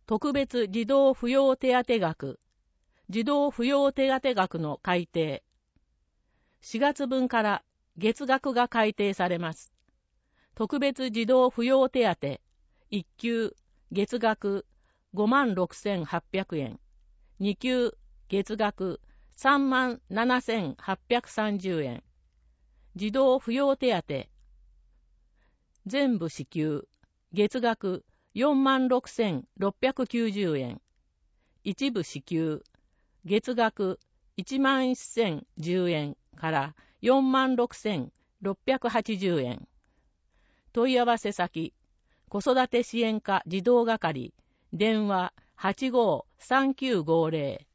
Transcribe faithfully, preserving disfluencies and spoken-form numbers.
特別児童扶養手当額、児童扶養手当額の改定。しがつぶんから月額が改定されます。特別児童扶養手当、いっきゅう月額ごまんろくせんはっぴゃくえん、にきゅう月額さんまんななせんはっぴゃくさんじゅうえん。児童扶養手当、全部支給、月額よんまんろくせんろっぴゃくきゅうじゅうえん。一部支給、月額いちまんせんじゅうえんからよんまんろくせんろっぴゃくはちじゅうえん。問い合わせ先、子育て支援課児童係、電話 はちごーさんきゅうごーぜろ